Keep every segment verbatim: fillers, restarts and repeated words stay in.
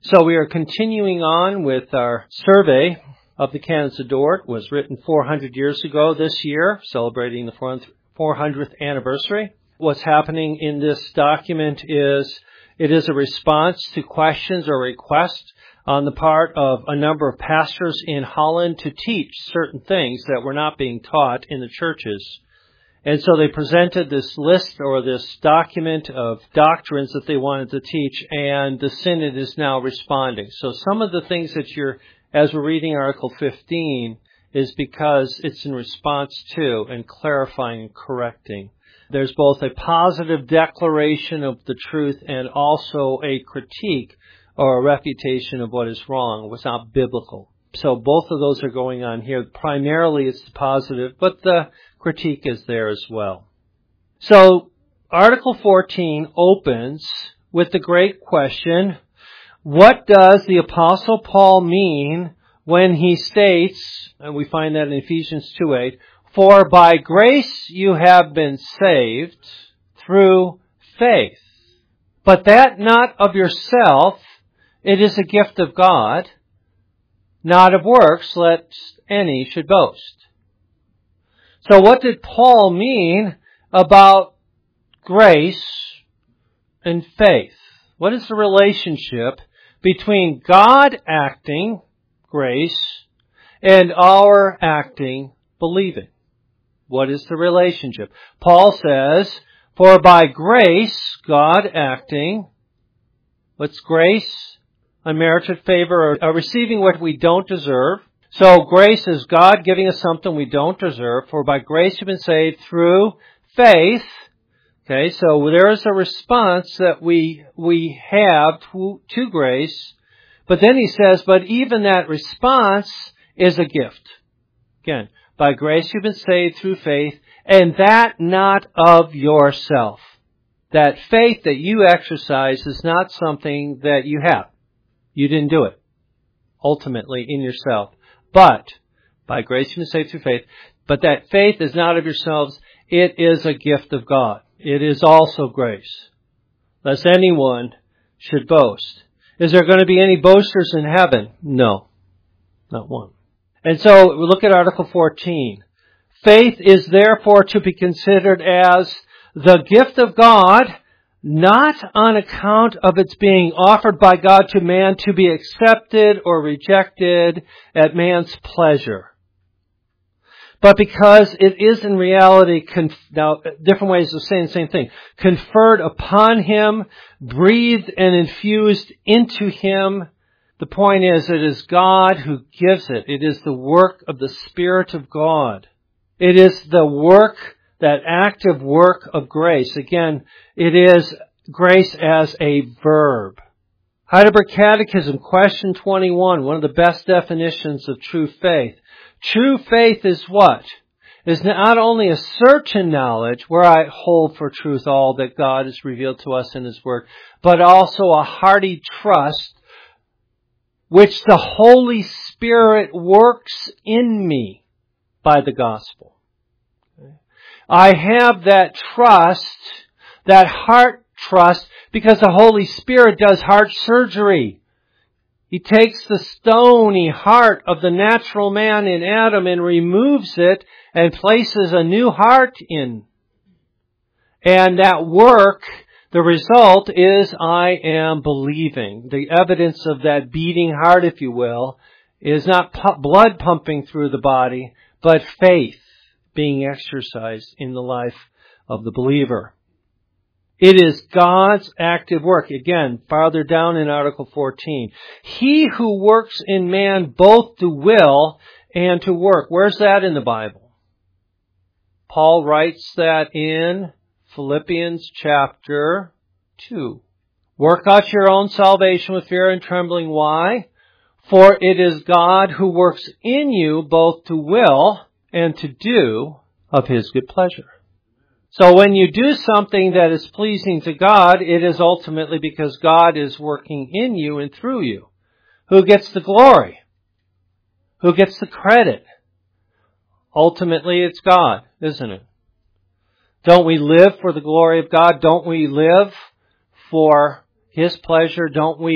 So we are continuing on with our survey of the Canons of Dort. It was written four hundred years ago this year, celebrating the four hundredth anniversary. What's happening in this document is it is a response to questions or requests on the part of a number of pastors in Holland to teach certain things that were not being taught in the churches. And so they presented this list or this document of doctrines that they wanted to teach, and the Synod is now responding. So some of the things that you're, as we're reading Article fifteen, is because it's in response to and clarifying and correcting. There's both a positive declaration of the truth and also a critique or a refutation of what is wrong, what's not biblical. So both of those are going on here. Primarily it's the positive, but the critique is there as well. So Article fourteen opens with the great question, what does the Apostle Paul mean when he states, and we find that in Ephesians two eight, for by grace you have been saved through faith, but that not of yourself, it is a gift of God, not of works, lest any should boast. So what did Paul mean about grace and faith? What is the relationship between God acting, grace, and our acting, believing? What is the relationship? Paul says, for by grace, God acting, what's grace? Unmerited favor, or receiving what we don't deserve. So grace is God giving us something we don't deserve. For by grace you've been saved through faith. Okay, so there is a response that we we have to, to grace. But then he says, but even that response is a gift. Again, by grace you've been saved through faith, and that not of yourself. That faith that you exercise is not something that you have. You didn't do it, ultimately, in yourself. But, by grace you've been saved through faith, but that faith is not of yourselves, it is a gift of God. It is also grace, lest anyone should boast. Is there going to be any boasters in heaven? No, not one. And so, we look at Article fourteen. Faith is therefore to be considered as the gift of God, not on account of its being offered by God to man to be accepted or rejected at man's pleasure, but because it is in reality, conf- now different ways of saying the same thing, conferred upon him, breathed and infused into him. The point is, it is God who gives it. It is the work of the Spirit of God. It is the work, that active work of grace. Again, it is grace as a verb. Heidelberg Catechism, question twenty-one, one of the best definitions of true faith. True faith is what? Is not only a certain knowledge, where I hold for truth all that God has revealed to us in His Word, but also a hearty trust, which the Holy Spirit works in me by the gospel. I have that trust, that heart trust, because the Holy Spirit does heart surgery. He takes the stony heart of the natural man in Adam and removes it and places a new heart in. And that work, the result is I am believing. The evidence of that beating heart, if you will, is not pu- blood pumping through the body, but faith being exercised in the life of the believer. It is God's active work. Again, farther down in Article fourteen. He who works in man both to will and to work. Where's that in the Bible? Paul writes that in Philippians chapter two. Work out your own salvation with fear and trembling. Why? For it is God who works in you both to will and to do of His good pleasure. So when you do something that is pleasing to God, it is ultimately because God is working in you and through you. Who gets the glory? Who gets the credit? Ultimately, it's God, isn't it? Don't we live for the glory of God? Don't we live for His pleasure? Don't we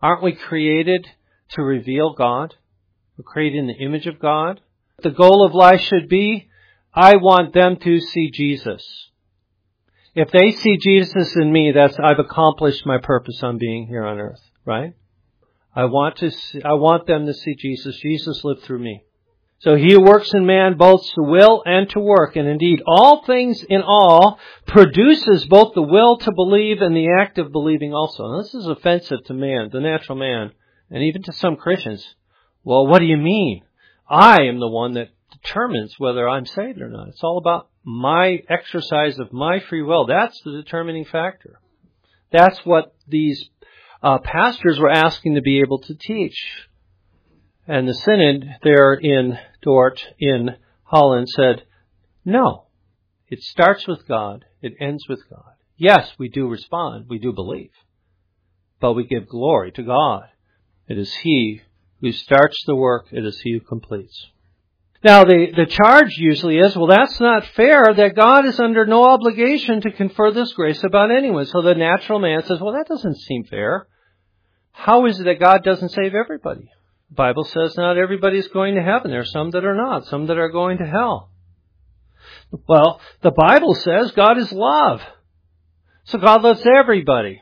Aren't we created to reveal God? We're created in the image of God. The goal of life should be, I want them to see Jesus. If they see Jesus in me, that's, I've accomplished my purpose on being here on earth, right? I want to see, I want them to see Jesus. Jesus lived through me. So he who works in man both to will and to work, and indeed all things in all, produces both the will to believe and the act of believing also. And this is offensive to man, the natural man, and even to some Christians. Well, what do you mean? I am the one that determines whether I'm saved or not. It's all about my exercise of my free will. That's the determining factor. That's what these uh, pastors were asking to be able to teach. And the synod there in Dort in Holland said, no, it starts with God. It ends with God. Yes, we do respond. We do believe. But we give glory to God. It is He who starts the work. It is He who completes. Now, the, the charge usually is, well, that's not fair, that God is under no obligation to confer this grace about anyone. So the natural man says, well, that doesn't seem fair. How is it that God doesn't save everybody? The Bible says not everybody is going to heaven. There are some that are not, some that are going to hell. Well, the Bible says God is love. So God loves everybody.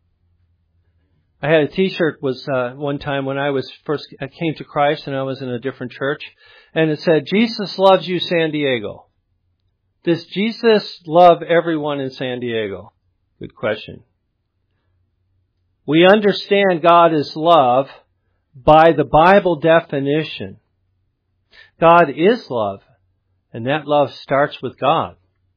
I had a T-shirt was uh, one time when I was first I came to Christ and I was in a different church, and it said, Jesus loves you, San Diego. Does Jesus love everyone in San Diego? Good question. We understand God is love by the Bible definition. God is love, and that love starts with God.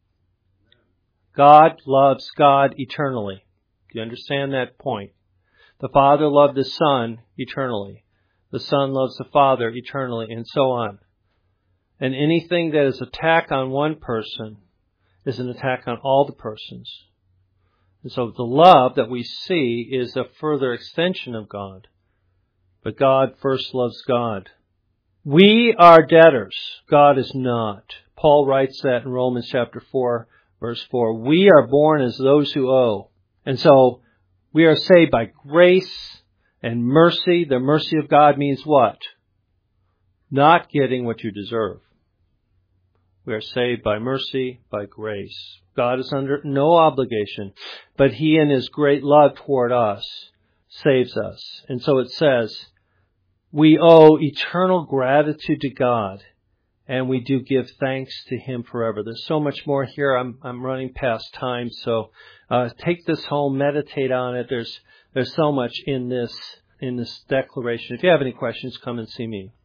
God loves God eternally. Do you understand that point? The Father loved the Son eternally. The Son loves the Father eternally, and so on. And anything that is attack on one person is an attack on all the persons. And so the love that we see is a further extension of God. But God first loves God. We are debtors. God is not. Paul writes that in Romans chapter four, verse four. We are born as those who owe. And so we are saved by grace and mercy. The mercy of God means what? Not getting what you deserve. We are saved by mercy, by grace. God is under no obligation, but He in His great love toward us saves us. And so it says, we owe eternal gratitude to God, and we do give thanks to Him forever. There's so much more here. I'm I'm running past time, so uh, take this home, meditate on it. There's there's so much in this in this declaration. If you have any questions, come and see me.